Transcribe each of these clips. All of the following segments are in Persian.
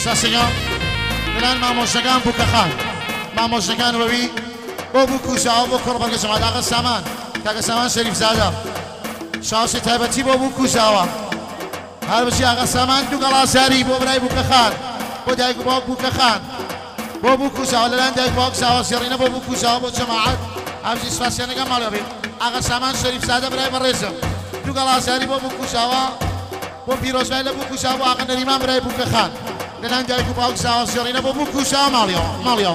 ساسیگان دلان مامۆژەکان بووکەخان مامۆژەکان وەوی بۆ بوو کوژاوە بۆ کوڕبەرگە جەماعەت ئاغا سامان کاکە سامان شەریفزادە شاوشی تایبەتی بۆ بوو کوژاوە هەر بچی ئاغا سامان دوو گەڵازاری بۆ برای بووکەخان بۆ دایک و باوک بووکەخان بۆ بوو کوژاوە لەلایەن دایک باوک زاوە زێڕینە بۆ بوو کوژاوە بۆ جەماعەت ئابژی سپاسیانەکان ماڵەوە بێت ئاغا سامان شەریفزادە برای بەڕێزم دوو گەڵازاری بۆ بوو کوژاوە بۆ پیرۆزبای لە بوو کوژاوە بۆ ئاغا نەریمان برای بووکەخان لەلایەن دایک و باوک زاوە زێڕینە بۆ بوو کوژاوە ماڵیەوە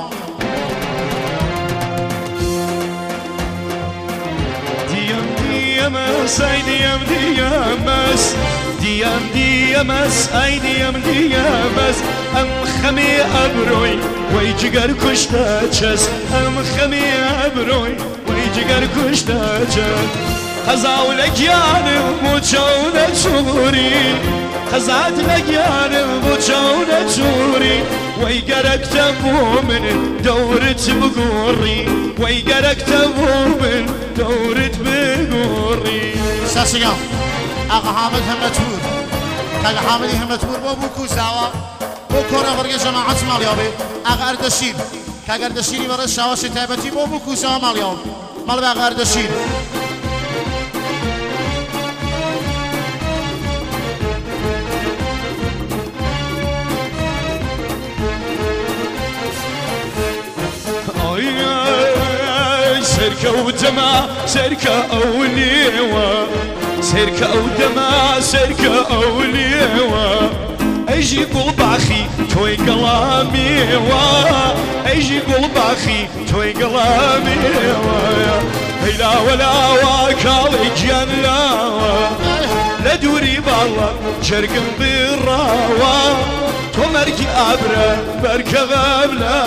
diyemez, ay diyemez diyemez, ay diyemez em xemi abroy vay ciger kuşta çes em xemi abroy vay ciger kuşta çes Kazavlek yarım bu çavne çuri Kazavlek yarım bu çavne çuri Vay gerek tevumin devret buguri Vay gerek tevumin devret buguri ساسیگان ئاغا حامد هەمەتور کاکە حامدی هەمەتور بۆ بوو کوژاوە بۆ کۆرە بەرگە جەماعەت ماڵیاوە بێ ئاغا ئەردەشیر کاکە ئەردەشیری بەڕێز شاوەشی تایبەتی بۆ بوو کوژاوە ماڵیاوە ماڵ بە ئاغا ئەردەشیر سركة ودما سركة أوليوة سركة ودما سركة أوليوة أيجي قلب أخي توي قلامي أيجي قلب أخي توي قلامي هلا ولا وكالي جان لا لا دوري بالله شرقم بالراوة تومركي أبرا بركب أبلا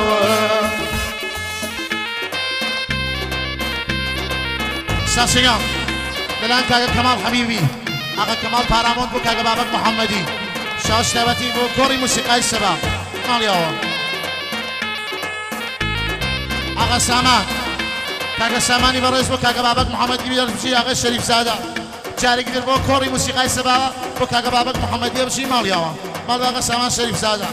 ساسیگان دلان کاکە کەماڵ حەبیبی ئاغا کەماڵ پارامۆن بۆ کاکە بابەت محەممەدی شاوش تایبەتی بۆ کۆڕی موسیقای سەبا ماڵیەوە ئاغا سامان کاکە سامانی بەڕێز بۆ کاکە بابەت محەممەدی بچی ئاغا شەریفزادە جارێکی تر بۆ کۆڕی موسیقای سەبا بۆ کاکە بابەت محەممەدی بچی ماڵیەوە ماڵ ئاغا سامان شەریفزادە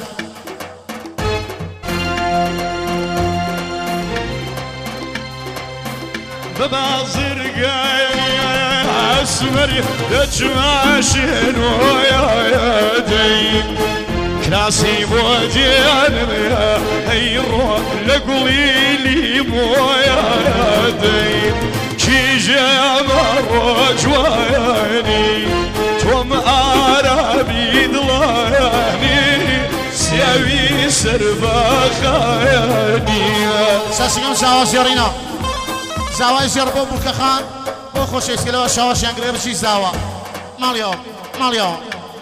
ببازرقاي اسمري تجماشين ويا دي كراسي بوديان هي روح لقليلي مويا دي كي جمر جواني توم عربي ضلاني سيوي سربا خياني ساسيگان شاواش يارينا زاوای زێر بۆ بووکەخان بۆ خۆشەویستکردنەوە شاوەشیان گرێ بچی زاوە ماڵیەوە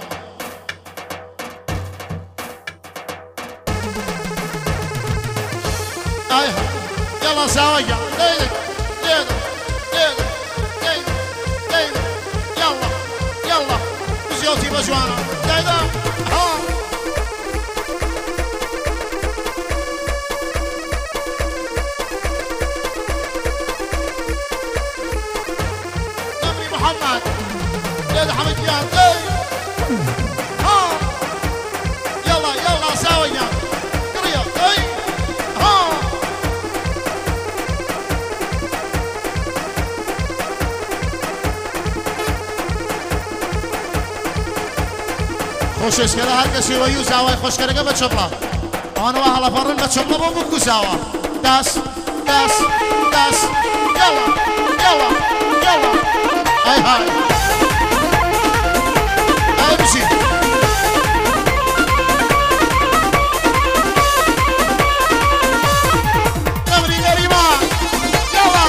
ئایها یاڵا زاوایە یاڵا بزیۆتی بە جوانە دایدا محمد يا حمد يا ها يلا ساوية قرية ها خوش اسكرا هر کسی ویو زاوای خوش کرده بچپلا آنو حالا فرن بچپلا با بکو زاوا دست يلا هاي بشي نمري نريمان يلا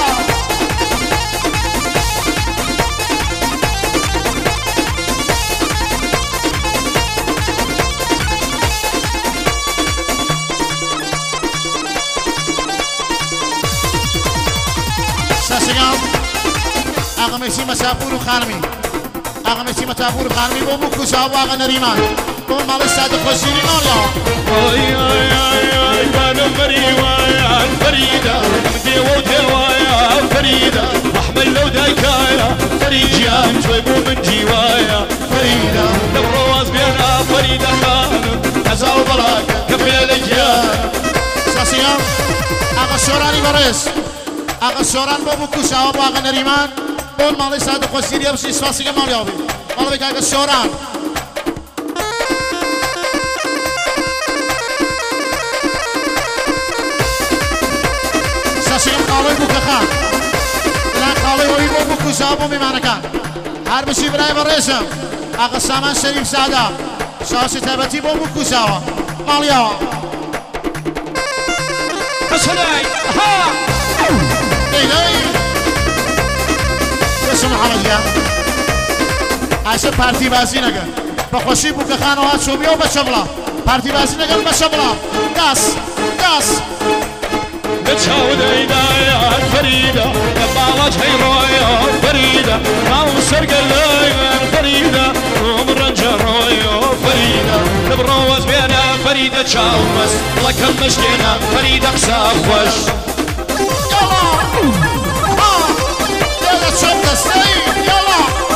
ساسيگان آغا ميسي مسافور وخانمي آغا ميسي مسافور وخانمي بو بوكو شاو آغا نريمان بو مالي سادة خوشيري ماليا اي بانو مريوايا فريدة ديوايا فريدة احمل لو دايكايا فريدة شوي بو من جوايا فريدة لو رواز بينا فريدة خانم ئاغا سۆرانی بەڕێز ئاغا سۆران بۆ بکوساوە بۆ ئاغا نەریمان بۆ ماڵی سادە خۆسیریە بچی سپاسیگە ماڵیاوە بێ ماڵە بێک ئاغا سۆران ساسیگەم خاڵۆی بووکەخان لەلایەن خاڵۆی ئەوی بۆ بکوساوە بۆ میمانەکان هەر بچی برای بەڕێزم ئاغا سامان شەریف زادە شاسی تایبەتی بۆ بکوساوە ماڵیاوە بسلاي ها بس محمد يا عشان بارتي بازی نگه بخوشی بوکەخان و هاتشۆبیە و بەچەبڵا پارتی بازی نەگەن بەچەبڵا داس داس بتشاودينا يا فريدة باڵات هەیڕۆیە فەریدە ماڵ سەرگەلە فەریدە ڕەنجەڕۆیە فەریدە لە بڕۆوەز بێنە فەریدە چاومەس وەکەم مەشتێنە فەریدە قسە خۆش يلا شوف دستي يلا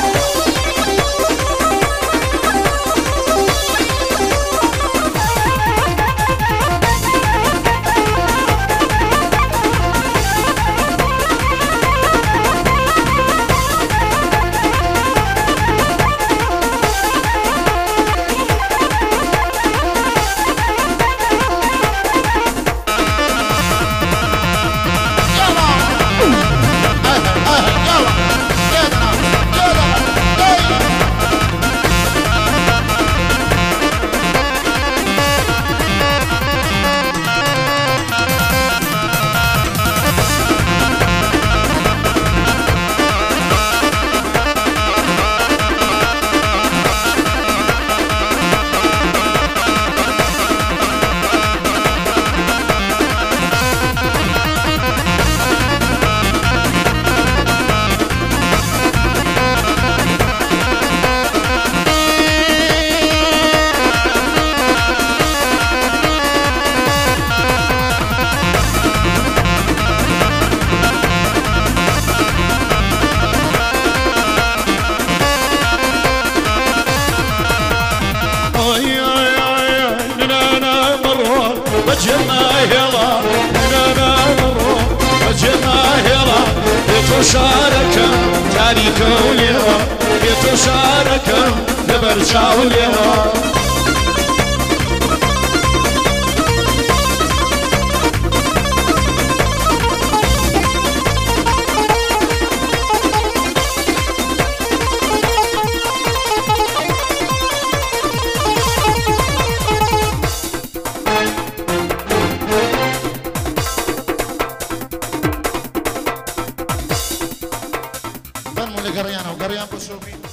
شاركة تاريخ وليرة يتشاركة لبرشا وليرة قريان وقريان بشوفي